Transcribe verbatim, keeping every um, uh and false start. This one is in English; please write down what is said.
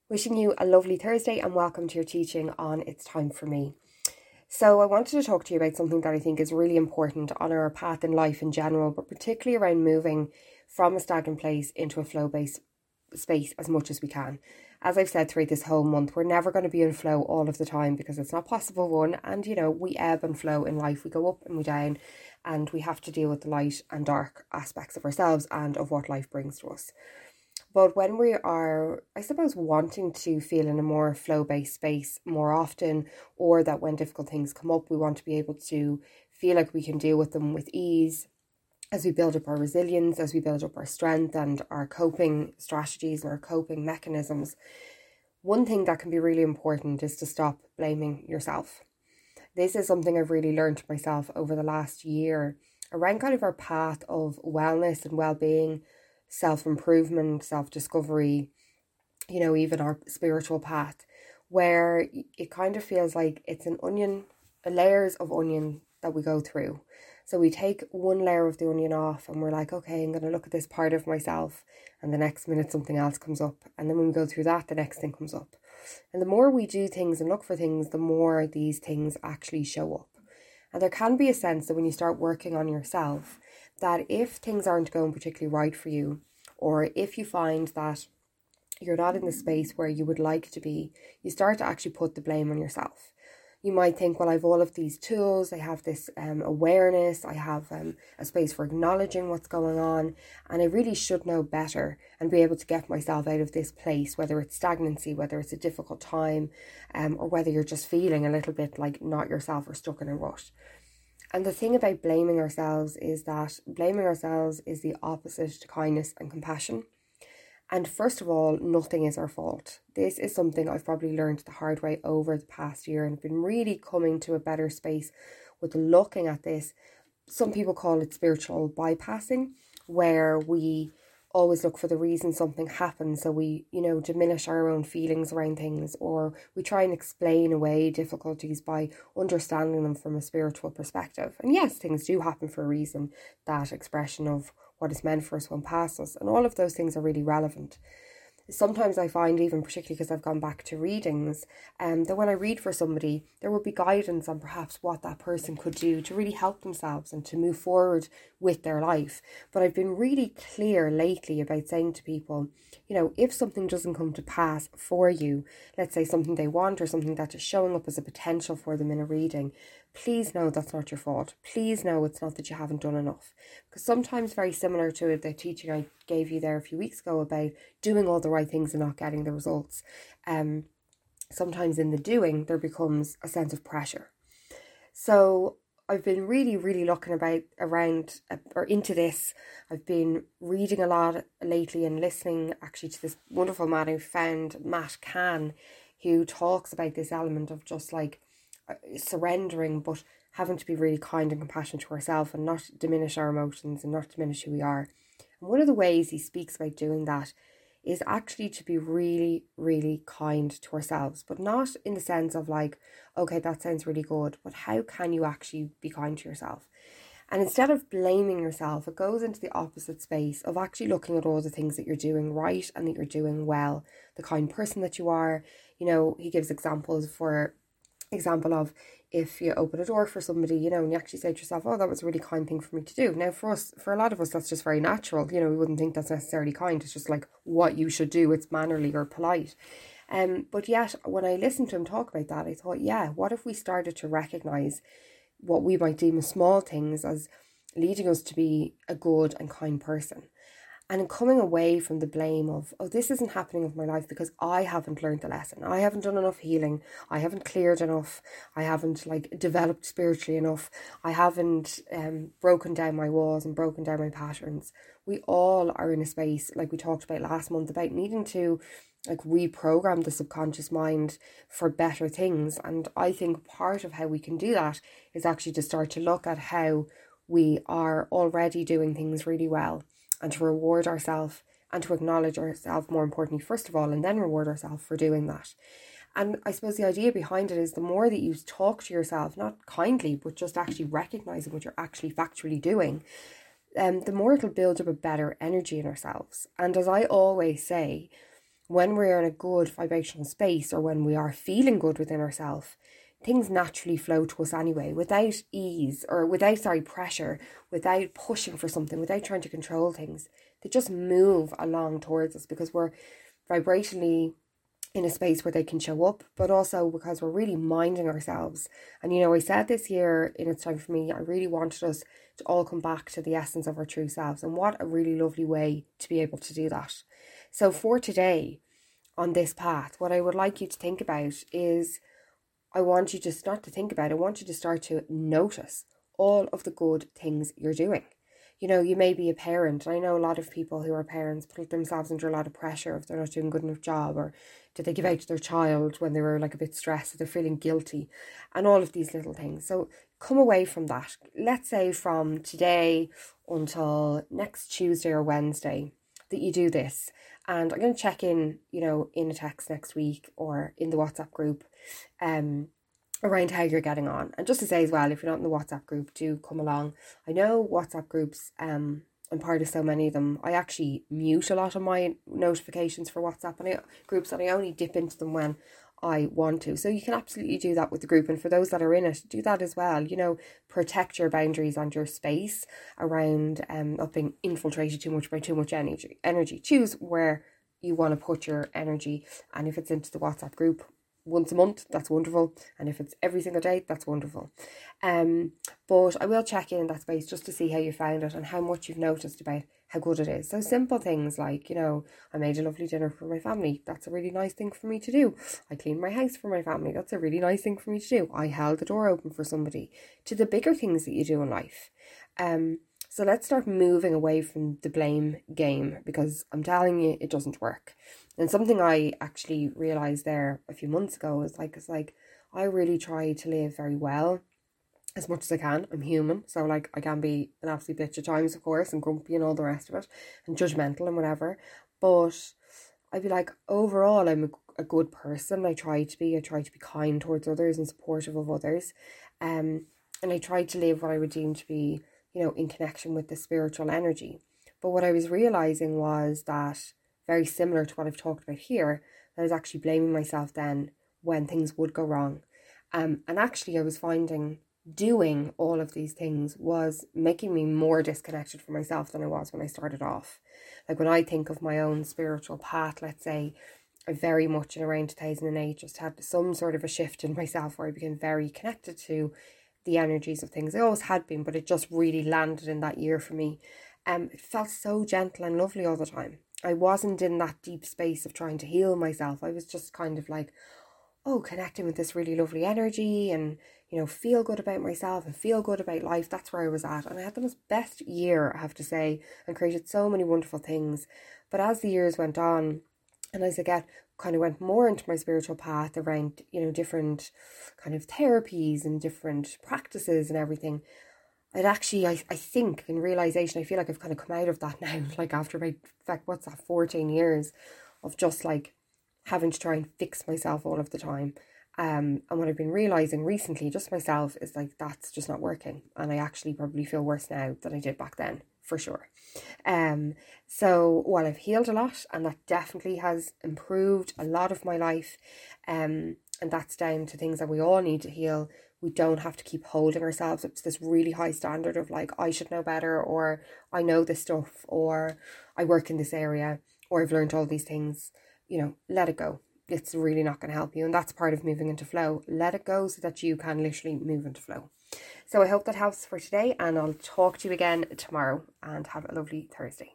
Wishing you a lovely Thursday and welcome to your teaching on It's Time for Me. So I wanted to talk to you about something that I think is really important on our path in life in general, but particularly around moving from a stagnant place into a flow-based space as much as we can. As I've said throughout this whole month, we're never going to be in flow all of the time because it's not possible, one, and you know, we ebb and flow in life. We go up and we down, and we have to deal with the light and dark aspects of ourselves and of what life brings to us. But when we are, I suppose, wanting to feel in a more flow-based space more often, or that when difficult things come up, we want to be able to feel like we can deal with them with ease, as we build up our resilience, as we build up our strength and our coping strategies and our coping mechanisms, one thing that can be really important is to stop blaming yourself. This is something I've really learned myself over the last year around kind of our path of wellness and well-being, self-improvement, self-discovery, you know, even our spiritual path, where it kind of feels like it's an onion, layers of onion that we go through. So we take one layer of the onion off and we're like, okay, I'm going to look at this part of myself, and the next minute something else comes up. And then when we go through that, the next thing comes up. And the more we do things and look for things, the more these things actually show up. And there can be a sense that when you start working on yourself, that if things aren't going particularly right for you, or if you find that you're not in the space where you would like to be, you start to actually put the blame on yourself. You might think, well, I have all of these tools, I have this um, awareness, I have um, a space for acknowledging what's going on, and I really should know better and be able to get myself out of this place, whether it's stagnancy, whether it's a difficult time, um, or whether you're just feeling a little bit like not yourself or stuck in a rut. And the thing about blaming ourselves is that blaming ourselves is the opposite to kindness and compassion. And first of all, nothing is our fault. This is something I've probably learned the hard way over the past year, and been really coming to a better space with looking at this. Some people call it spiritual bypassing, where we always look for the reason something happens, so we, you know, diminish our own feelings around things, or we try and explain away difficulties by understanding them from a spiritual perspective. And yes, things do happen for a reason. That expression of what is meant for us won't pass us, and all of those things are really relevant. Sometimes I find, even particularly because I've gone back to readings, um, that when I read for somebody, there will be guidance on perhaps what that person could do to really help themselves and to move forward with their life. But I've been really clear lately about saying to people, you know, if something doesn't come to pass for you, let's say something they want or something that is showing up as a potential for them in a reading, please know that's not your fault. Please know it's not that you haven't done enough. Because sometimes, very similar to the teaching I gave you there a few weeks ago about doing all the right things and not getting the results, um, sometimes in the doing there becomes a sense of pressure. So I've been really, really looking about around uh, or into this. I've been reading a lot lately and listening actually to this wonderful man I found, Matt Kahn, who talks about this element of just like surrendering, but having to be really kind and compassionate to ourselves and not diminish our emotions and not diminish who we are. And one of the ways he speaks about doing that is actually to be really, really kind to ourselves, but not in the sense of like, okay, that sounds really good, but how can you actually be kind to yourself? And instead of blaming yourself, it goes into the opposite space of actually looking at all the things that you're doing right and that you're doing well, the kind person that you are. You know, he gives examples for example of if you open a door for somebody, you know, and you actually say to yourself, oh, that was a really kind thing for me to do. Now for us, for a lot of us, that's just very natural. You know, we wouldn't think that's necessarily kind. It's just like what you should do. It's mannerly or polite. Um, but yet when I listened to him talk about that, I thought, yeah, what if we started to recognise what we might deem as small things as leading us to be a good and kind person? And coming away from the blame of, oh, this isn't happening with my life because I haven't learned the lesson. I haven't done enough healing. I haven't cleared enough. I haven't like developed spiritually enough. I haven't um, broken down my walls and broken down my patterns. We all are in a space, like we talked about last month, about needing to like reprogram the subconscious mind for better things. And I think part of how we can do that is actually to start to look at how we are already doing things really well, and to reward ourselves and to acknowledge ourselves, more importantly, first of all, and then reward ourselves for doing that. And I suppose the idea behind it is the more that you talk to yourself, not kindly, but just actually recognizing what you're actually factually doing, um, the more it'll build up a better energy in ourselves. And as I always say, when we're in a good vibrational space, or when we are feeling good within ourselves, things naturally flow to us anyway, without ease, or without, sorry, pressure, without pushing for something, without trying to control things. They just move along towards us because we're vibrationally in a space where they can show up, but also because we're really minding ourselves. And, you know, I said this year in It's Time For Me, I really wanted us to all come back to the essence of our true selves. And what a really lovely way to be able to do that. So for today, on this path, what I would like you to think about is, I want you just not to think about it, I want you to start to notice all of the good things you're doing. You know, you may be a parent. I know a lot of people who are parents put themselves under a lot of pressure if they're not doing a good enough job, or did they give out to their child when they were like a bit stressed, or they're feeling guilty, and all of these little things. So come away from that. Let's say from today until next Tuesday or Wednesday that you do this. And I'm going to check in, you know, in a text next week or in the WhatsApp group, um, around how you're getting on. And just to say as well, if you're not in the WhatsApp group, do come along. I know WhatsApp groups, um, I'm part of so many of them. I actually mute a lot of my notifications for WhatsApp and I, groups, and I only dip into them when I want to. So you can absolutely do that with the group. And for those that are in it, do that as well. You know, protect your boundaries and your space around um, not being infiltrated too much by too much energy. Energy. Choose where you want to put your energy. And if it's into the WhatsApp group once a month, that's wonderful. And if it's every single day, that's wonderful. Um, but I will check in in that space just to see how you found it and how much you've noticed about how good it is. So simple things like, you know, I made a lovely dinner for my family. That's a really nice thing for me to do. I cleaned my house for my family. That's a really nice thing for me to do. I held the door open for somebody. To the bigger things that you do in life. Um, so let's start moving away from the blame game, because I'm telling you, it doesn't work. And something I actually realised there a few months ago is like, it's like, I really try to live very well as much as I can. I'm human, so like I can be an absolute bitch at times, of course, and grumpy and all the rest of it, and judgmental and whatever. But I'd be like, overall, I'm a, a good person. I try to be. I try to be kind towards others and supportive of others. Um, and I try to live what I would deem to be, you know, in connection with the spiritual energy. But what I was realising was that, very similar to what I've talked about here, I was actually blaming myself then when things would go wrong. Um, and actually I was finding doing all of these things was making me more disconnected from myself than I was when I started off. Like when I think of my own spiritual path, let's say, I very much in around two thousand eight just had some sort of a shift in myself where I became very connected to the energies of things. I always had been, but it just really landed in that year for me. Um, it felt so gentle and lovely all the time. I wasn't in that deep space of trying to heal myself. I was just kind of like, oh, connecting with this really lovely energy and, you know, feel good about myself and feel good about life. That's where I was at. And I had the most best year, I have to say, and created so many wonderful things. But as the years went on, and as I get kind of went more into my spiritual path around, you know, different kind of therapies and different practices and everything, it actually, I, I think in realisation, I feel like I've kind of come out of that now, like after about, in fact, what's that, fourteen years of just like having to try and fix myself all of the time. Um, and what I've been realising recently, just myself, is like, that's just not working. And I actually probably feel worse now than I did back then, for sure. Um, so while I've healed a lot, and that definitely has improved a lot of my life, um, and that's down to things that we all need to heal. We don't have to keep holding ourselves up to this really high standard of like, I should know better, or I know this stuff, or I work in this area, or I've learned all these things. You know, let it go. It's really not going to help you. And that's part of moving into flow. Let it go so that you can literally move into flow. So I hope that helps for today, and I'll talk to you again tomorrow, and have a lovely Thursday.